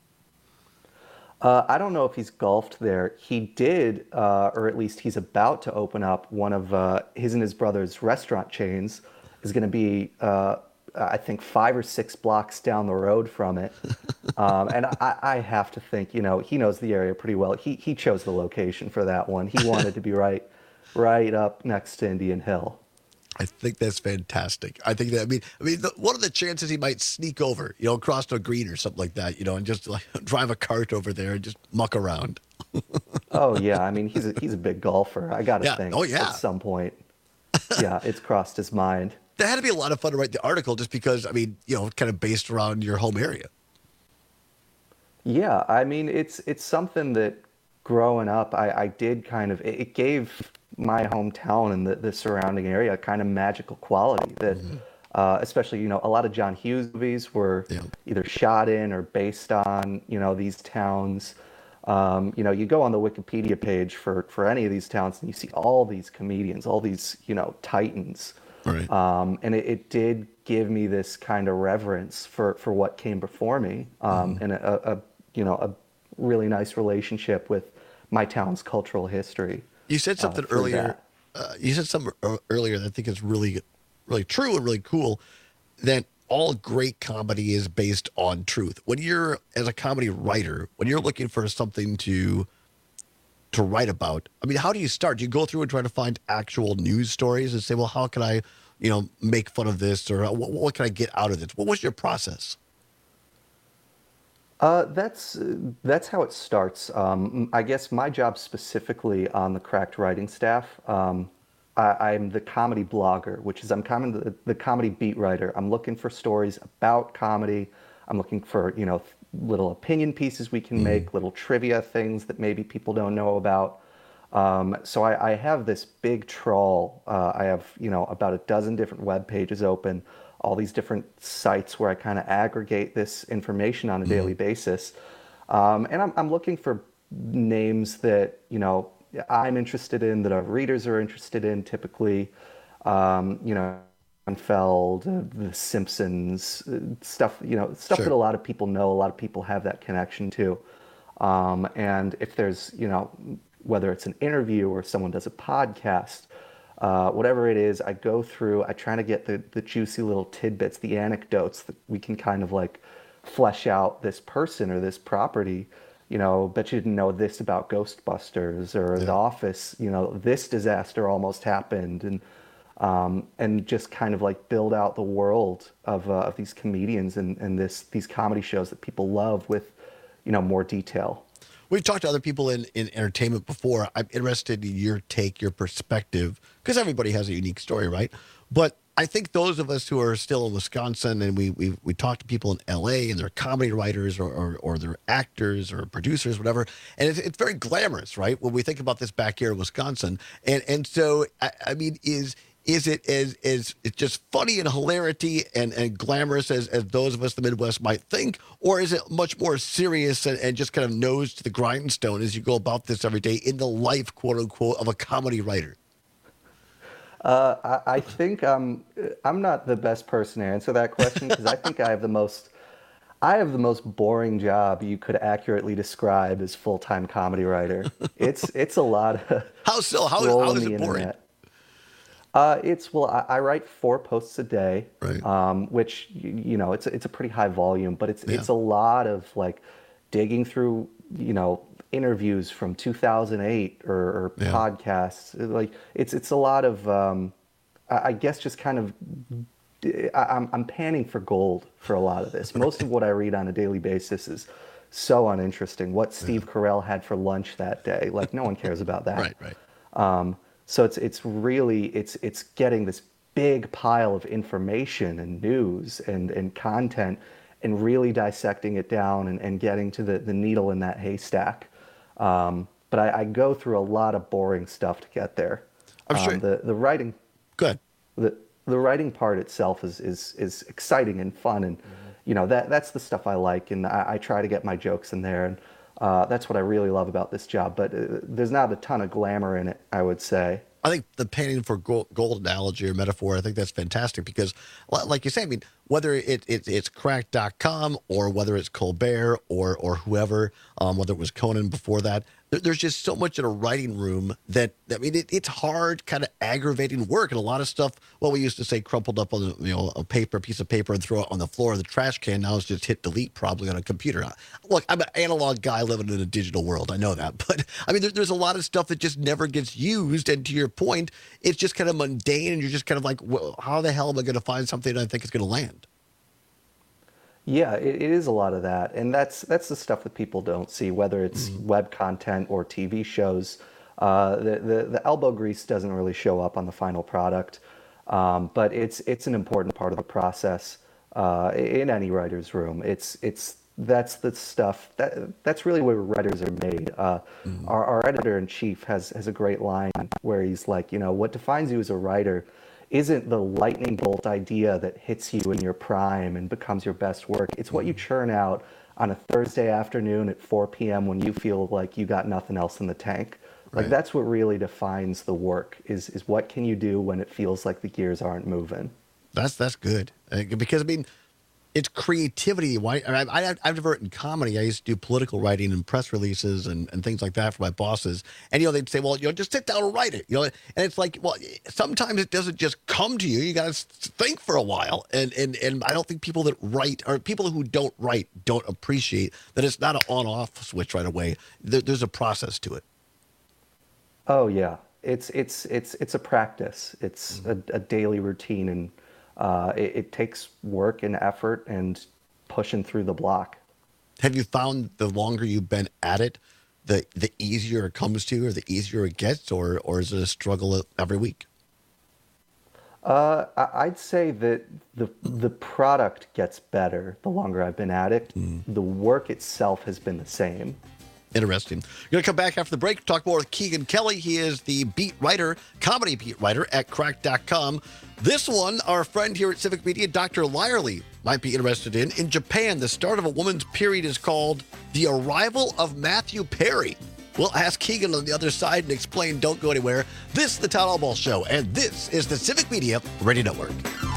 I don't know if he's golfed there. He did, or at least he's about to open up one of his and his brother's restaurant chains. Is going to be, I think, 5 or 6 blocks down the road from it. And I have to think, you know, he knows the area pretty well. He chose the location for that one. He wanted to be right up next to Indian Hill. I think that's fantastic. I think that, I mean, what are the chances he might sneak over, you know, across the green or something like that, you know, and just like drive a cart over there and just muck around? Oh yeah, I mean, he's a big golfer. I got to think. Oh yeah. At some point, yeah, it's crossed his mind. That had to be a lot of fun to write the article, just because, I mean, you know, kind of based around your home area. Yeah, I mean, it's something that growing up, I did kind of, it gave my hometown and the surrounding area a kind of magical quality that, especially, you know, a lot of John Hughes movies were either shot in or based on, you know, these towns. You know, you go on the Wikipedia page for any of these towns and you see all these comedians, all these, you know, titans. Right. And it did give me this kind of reverence for what came before me, and a you know, a really nice relationship with my town's cultural history. You said something earlier. You said something earlier that I think is really, really true and really cool. That all great comedy is based on truth. When you're, as a comedy writer, when you're looking for something to write about, I mean, how do you start? Do you go through and try to find actual news stories and say, well, how can I, you know, make fun of this, or what can I get out of this? What was your process? That's how it starts. I guess my job specifically on the Cracked writing staff, I'm the comedy blogger, which is I'm kind of the comedy beat writer. I'm looking for stories about comedy. I'm looking for, you know, little opinion pieces we can make, little trivia things that maybe people don't know about. So I have this big trawl. I have, you know, about a dozen different web pages open, all these different sites where I kind of aggregate this information on a daily basis. And I'm looking for names that, you know, I'm interested in, that our readers are interested in, typically, you know, Seinfeld, The Simpsons, stuff, you know, stuff that a lot of people know, a lot of people have that connection to. And if there's, you know, whether it's an interview or someone does a podcast, whatever it is, I go through, I try to get the juicy little tidbits, the anecdotes that we can kind of like flesh out this person or this property. You know, bet you didn't know this about Ghostbusters or The Office, you know, this disaster almost happened. And just kind of like build out the world of these comedians and these comedy shows that people love with, you know, more detail. We've talked to other people in entertainment before. I'm interested in your take, your perspective, because everybody has a unique story, right? But I think those of us who are still in Wisconsin, and we talk to people in LA, and they're comedy writers or they're actors or producers, whatever, and it's very glamorous, right? When we think about this back here in Wisconsin, and so I mean, is it as it's just funny and hilarity and glamorous as those of us in the Midwest might think, or is it much more serious and just kind of nose to the grindstone as you go about this every day in the life, quote unquote, of a comedy writer? I think I'm not the best person to answer that question, because I think I have the most boring job you could accurately describe as full-time comedy writer. It's a lot of how is it boring? I write 4 posts a day, right. Which, you know, it's a pretty high volume, but it's a lot of like digging through, interviews from 2008 or podcasts. Like it's a lot of, I guess, just kind of, I'm panning for gold for a lot of this. Most of what I read on a daily basis is so uninteresting. What Steve Carell had for lunch that day, like no one cares about that. Right. So it's really getting this big pile of information and news and content and really dissecting it down and getting to the needle in that haystack. But I go through a lot of boring stuff to get there. I'm sure. The writing. Good. The writing part itself is exciting and fun, and that's the stuff I like, and I try to get my jokes in there, and that's what I really love about this job. But there's not a ton of glamour in it, I would say. I think the panning for gold analogy or metaphor, I think that's fantastic because, like you say, I mean, whether it's Cracked.com or whether it's Colbert or whoever, whether it was Conan before that, there's just so much in a writing room that, I mean, it's hard, kind of aggravating work. And a lot of stuff, well, we used to say crumpled up on a piece of paper and throw it on the floor of the trash can. Now it's just hit delete probably on a computer. Look, I'm an analog guy living in a digital world. I know that. But, I mean, there's a lot of stuff that just never gets used. And to your point, it's just kind of mundane. And you're just kind of like, well, how the hell am I going to find something that I think is going to land? Yeah, it is a lot of that, and that's the stuff that people don't see, whether it's web content or TV shows. The elbow grease doesn't really show up on the final product, but it's an important part of the process in any writer's room. That's the stuff that's really where writers are made. Our editor-in-chief has a great line where he's like, what defines you as a writer isn't the lightning bolt idea that hits you in your prime and becomes your best work. It's what you churn out on a Thursday afternoon at 4 p.m. when you feel like you got nothing else in the tank. Like that's what really defines the work is what can you do when it feels like the gears aren't moving. That's good. Because, I mean, it's creativity. I've never written comedy. I used to do political writing and press releases and things like that for my bosses. And, they'd say, well, just sit down and write it. And it's like, well, sometimes it doesn't just come to you. You got to think for a while. And I don't think people that write or people who don't write don't appreciate that it's not an on-off switch right away. There's a process to it. Oh, yeah. It's a practice. It's a daily routine, and it takes work and effort and pushing through the block. Have you found the longer you've been at it, the easier it comes to, or the easier it gets, or is it a struggle every week? I'd say that the product gets better the longer I've been at it. The work itself has been the same. Interesting. We're going to come back after the break, talk more with Keegan Kelly. He is the beat writer, comedy beat writer at Cracked.com. This one, our friend here at Civic Media, Dr. Lyerly, might be interested in. In Japan, the start of a woman's period is called the arrival of Matthew Perry. We'll ask Keegan on the other side and explain. Don't go anywhere. This is the Town Hall Ball Show, and this is the Civic Media Radio Network.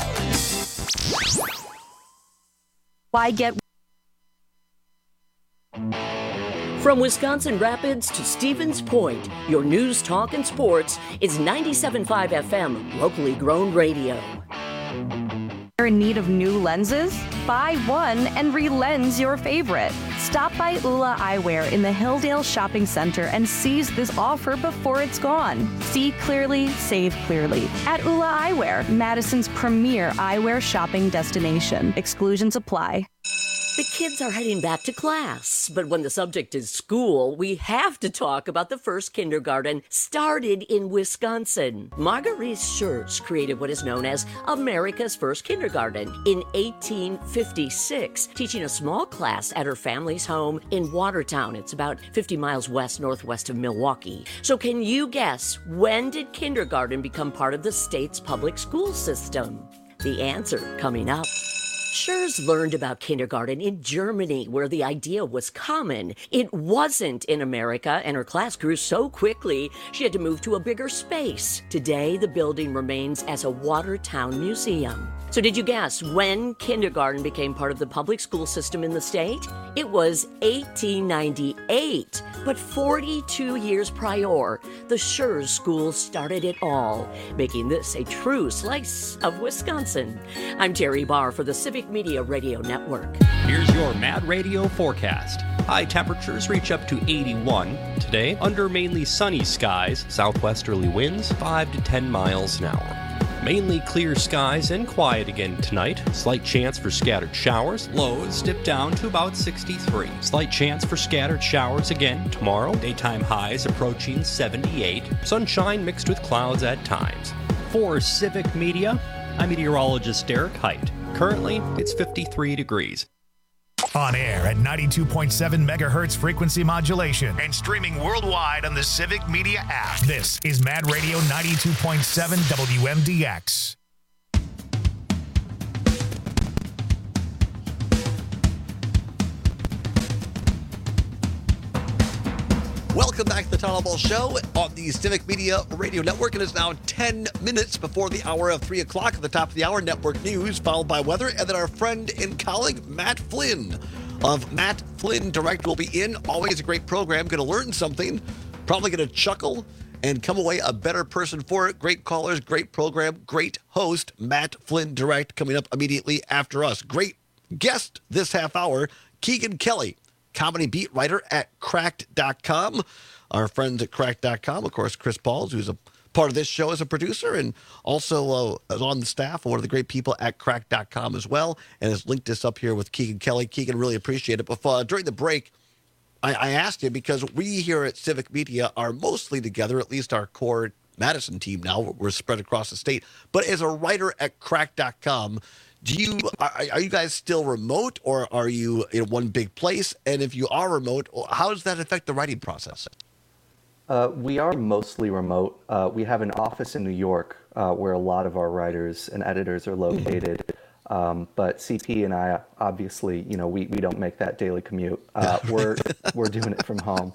Why get... From Wisconsin Rapids to Stevens Point, your news, talk, and sports is 97.5 FM, locally grown radio. You're in need of new lenses? Buy one and re-lens your favorite. Stop by Ula Eyewear in the Hilldale Shopping Center and seize this offer before it's gone. See clearly, save clearly. At Ula Eyewear, Madison's premier eyewear shopping destination. Exclusions apply. The kids are heading back to class, but when the subject is school, we have to talk about the first kindergarten started in Wisconsin. Marguerite Schurz created what is known as America's first kindergarten in 1856, teaching a small class at her family's home in Watertown. It's about 50 miles northwest of Milwaukee. So can you guess, when did kindergarten become part of the state's public school system? The answer coming up. Schurz learned about kindergarten in Germany, where the idea was common. It wasn't in America, and her class grew so quickly, she had to move to a bigger space. Today, the building remains as a Watertown museum. So did you guess when kindergarten became part of the public school system in the state? It was 1898. But 42 years prior, the Schurz School started it all, making this a true slice of Wisconsin. I'm Terry Barr for the Civic Media Radio Network. Here's your Mad Radio forecast. High temperatures reach up to 81 today under mainly sunny skies, southwesterly winds 5 to 10 miles an hour. Mainly clear skies and quiet again tonight. Slight chance for scattered showers. Lows dip down to about 63. Slight chance for scattered showers again tomorrow. Daytime highs approaching 78. Sunshine mixed with clouds at times. For Civic Media, I'm meteorologist Derek Height. Currently, it's 53 degrees. On air at 92.7 megahertz frequency modulation and streaming worldwide on the Civic Media app. This is Mad Radio 92.7 WMDX. Welcome back to the Town Hall Show on the Civic Media Radio Network. It is now 10 minutes before the hour of 3 o'clock. At the top of the hour, network news, followed by weather, and then our friend and colleague, Matt Flynn of Matt Flynn Direct will be in. Always a great program. Going to learn something, probably going to chuckle, and come away a better person for it. Great callers, great program, great host, Matt Flynn Direct, coming up immediately after us. Great guest this half hour, Keegan Kelly, comedy beat writer at Cracked.com. Our friends at Cracked.com, of course, Chris Pauls, who's a part of this show as a producer and also is on the staff, one of the great people at Cracked.com as well, and has linked us up here with Keegan Kelly. Keegan, really appreciate it. But during the break, I asked you, because we here at Civic Media are mostly together, at least our core Madison team now. We're spread across the state. But as a writer at Cracked.com, are you guys still remote, or are you in one big place? And if you are remote, how does that affect the writing process? We are mostly remote. We have an office in New York where a lot of our writers and editors are located. But CP and I, obviously, we don't make that daily commute. We're doing it from home.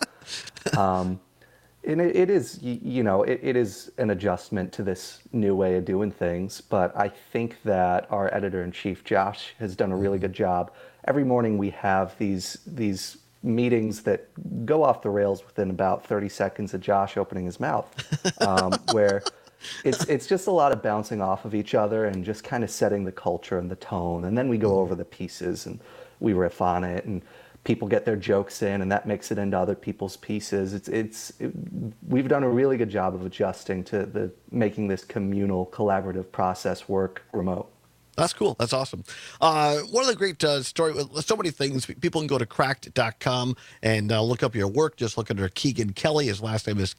And it is, it is an adjustment to this new way of doing things. But I think that our editor-in-chief, Josh, has done a really good job. Every morning we have these meetings that go off the rails within about 30 seconds of Josh opening his mouth, where it's just a lot of bouncing off of each other and just kind of setting the culture and the tone. And then we go over the pieces and we riff on it, and people get their jokes in, and that makes it into other people's pieces. We've done a really good job of adjusting to making this communal, collaborative process work remote. That's cool. That's awesome. One of the great story with so many things, people can go to Cracked.com and look up your work. Just look under Keegan Kelly. His last name is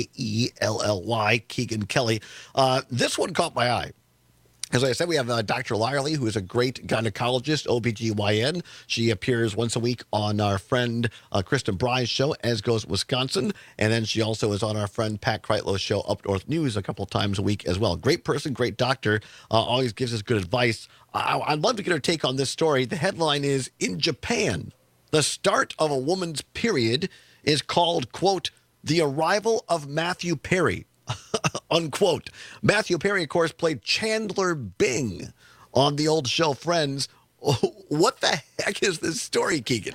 Kelly, Keegan Kelly. This one caught my eye. As I said, we have Dr. Lyerly, who is a great gynecologist, OBGYN. She appears once a week on our friend Kristen Bry's show, As Goes Wisconsin. And then she also is on our friend Pat Kreitlow's show, Up North News, a couple times a week as well. Great person, great doctor, always gives us good advice. I'd love to get her take on this story. The headline is, in Japan, the start of a woman's period is called, quote, the arrival of Matthew Perry. Unquote. Matthew Perry, of course, played Chandler Bing on the old show Friends. What the heck is this story, Keegan?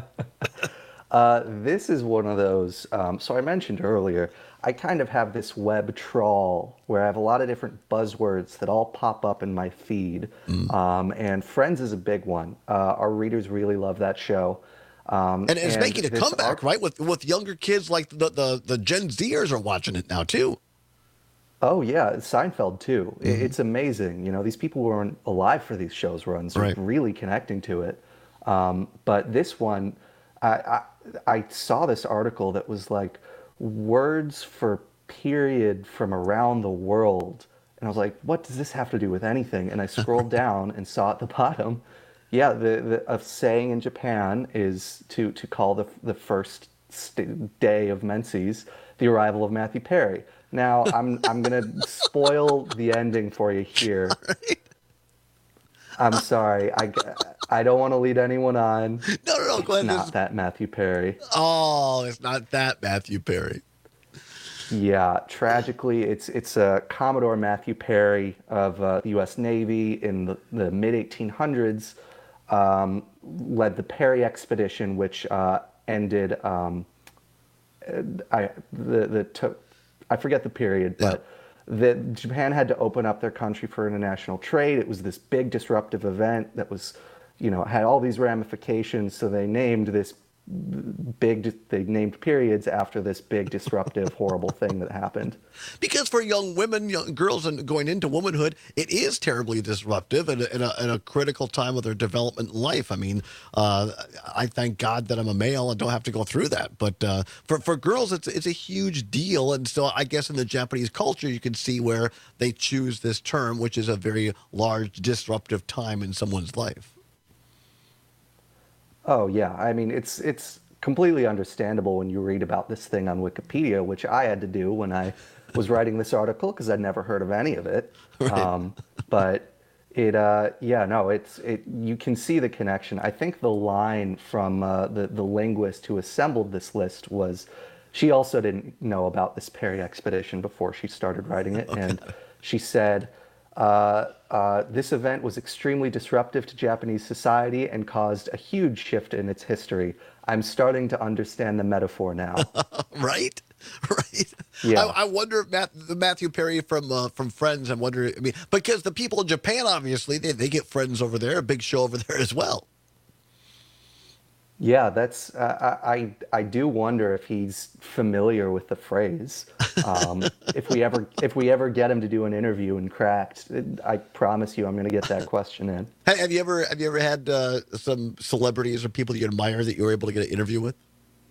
This is one of those. So I mentioned earlier, I kind of have this web trawl where I have a lot of different buzzwords that all pop up in my feed. And Friends is a big one. Our readers really love that show. And it's making a comeback, right? With younger kids, like the Gen Zers are watching it now, too. Oh, yeah. Seinfeld, too. Mm-hmm. It's amazing. These people who weren't alive for these shows runs are really connecting to it. But this one, I saw this article that was like words for period from around the world. And I was like, what does this have to do with anything? And I scrolled down and saw at the bottom, yeah, the saying in Japan is to call the first day of menses the arrival of Matthew Perry. Now, I'm going to spoil the ending for you here. Right. I'm sorry. I don't want to lead anyone on. No. Go ahead. It's not that Matthew Perry. Oh, it's not that Matthew Perry. Yeah, tragically, it's a Commodore Matthew Perry of the U.S. Navy in the mid-1800s, led the Perry expedition, which ended. I forget the period, but Japan had to open up their country for international trade. It was this big disruptive event that was, had all these ramifications. So they named this they named periods after this big, disruptive, horrible thing that happened. Because for young women, young girls, and going into womanhood, it is terribly disruptive and a critical time of their development in life. I mean, I thank God that I'm a male and don't have to go through that. But for girls, it's a huge deal. And so I guess in the Japanese culture, you can see where they choose this term, which is a very large, disruptive time in someone's life. Oh, yeah. I mean, it's completely understandable when you read about this thing on Wikipedia, which I had to do when I was writing this article because I'd never heard of any of it. Right. But you can see the connection. I think the line from the linguist who assembled this list was, she also didn't know about this Perry expedition before she started writing it. Okay. And she said, this event was extremely disruptive to Japanese society and caused a huge shift in its history. I'm starting to understand the metaphor now. Right? Yeah. I wonder if Matthew Perry from Friends, I mean, because the people in Japan, obviously, they get Friends over there, a big show over there as well. Yeah, that's I do wonder if he's familiar with the phrase. If we ever get him to do an interview in Cracked, I promise you I'm going to get that question in. Hey, have you ever had some celebrities or people you admire that you were able to get an interview with?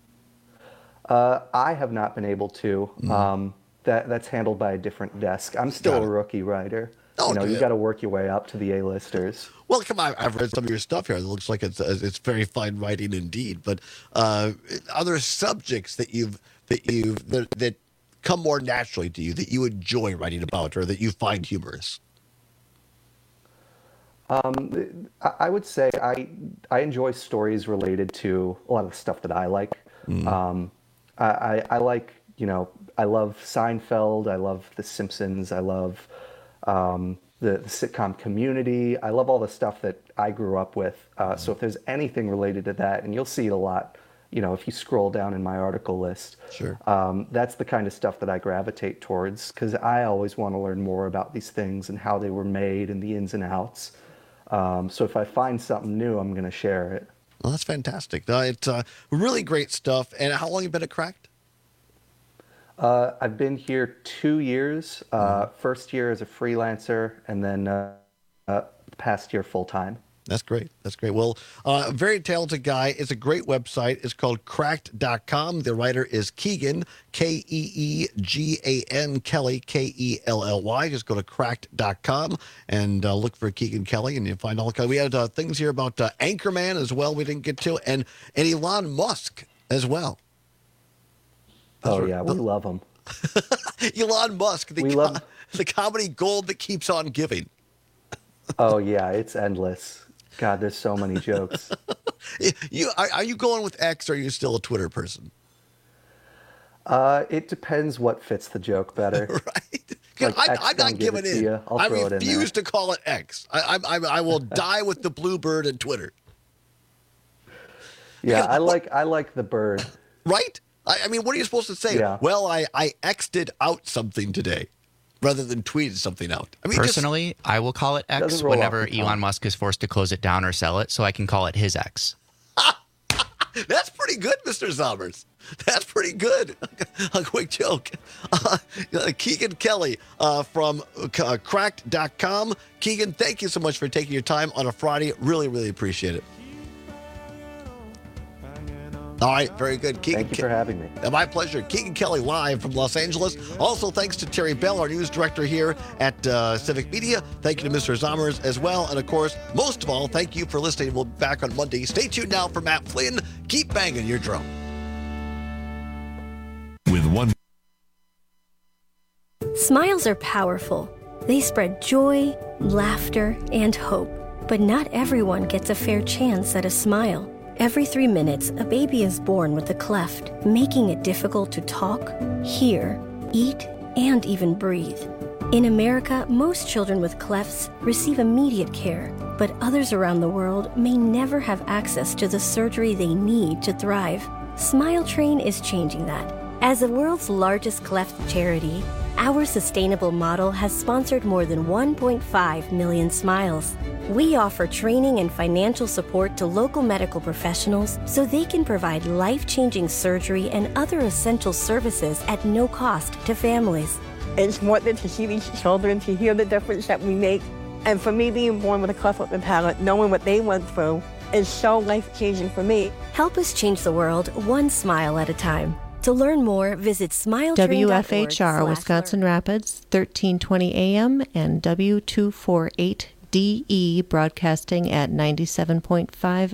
I have not been able to. That's handled by a different desk. I'm still a rookie writer. Oh, you got to work your way up to the A-listers. Well, come on, I've read some of your stuff here. It looks like it's very fine writing indeed. But other subjects that come more naturally to you, that you enjoy writing about, or that you find humorous? I would say I enjoy stories related to a lot of the stuff that I like. I like, I love Seinfeld. I love The Simpsons. I love the sitcom Community. I love all the stuff that I grew up with. So if there's anything related to that, and you'll see it a lot, if you scroll down in my article list, sure. That's the kind of stuff that I gravitate towards, because I always want to learn more about these things and how they were made and the ins and outs. So if I find something new, I'm going to share it. Well, that's fantastic. It's really great stuff. And how long have you been at Cracked? I've been here 2 years. First year as a freelancer, and then the past year full-time. That's great. Well, very talented guy. It's a great website. It's called Cracked.com. The writer is Keegan, Keegan, Kelly, Kelly. Just go to Cracked.com and look for Keegan Kelly, and you'll find all kinds. We had things here about Anchorman as well we didn't get to, and Elon Musk as well. We love him. Elon Musk, the comedy gold that keeps on giving. Oh, yeah, it's endless. God, there's so many jokes. Are you going with X, or are you still a Twitter person? It depends what fits the joke better. Right. I'm not giving in. I refuse to call it X. I will die with the blue bird and Twitter. Yeah, I like the bird. Right? I mean, what are you supposed to say? Yeah. Well, I X'd out something today, rather than tweeted something out. I mean, personally, I will call it X whenever Elon Musk is forced to close it down or sell it, so I can call it his X. That's pretty good, Mr. Zommers. That's pretty good. A quick joke. Keegan Kelly from Cracked.com. Keegan, thank you so much for taking your time on a Friday. Really, really appreciate it. All right, very good. Thank you for having me. My pleasure. Keegan Kelly live from Los Angeles. Also, thanks to Terry Bell, our news director here at Civic Media. Thank you to Mr. Zommers as well. And, of course, most of all, thank you for listening. We'll be back on Monday. Stay tuned now for Matt Flynn. Keep banging your drum. Smiles are powerful. They spread joy, laughter, and hope. But not everyone gets a fair chance at a smile. Every 3 minutes, a baby is born with a cleft, making it difficult to talk, hear, eat, and even breathe. In America, most children with clefts receive immediate care, but others around the world may never have access to the surgery they need to thrive. Smile Train is changing that. As the world's largest cleft charity, our sustainable model has sponsored more than 1.5 million smiles. We offer training and financial support to local medical professionals so they can provide life-changing surgery and other essential services at no cost to families. It's important to see these children, to hear the difference that we make. And for me, being born with a cleft lip and palate, knowing what they went through is so life-changing for me. Help us change the world one smile at a time. To learn more, visit smiletrain.org/learn. WFHR Wisconsin Rapids, 1320 AM and W248DE broadcasting at 97.5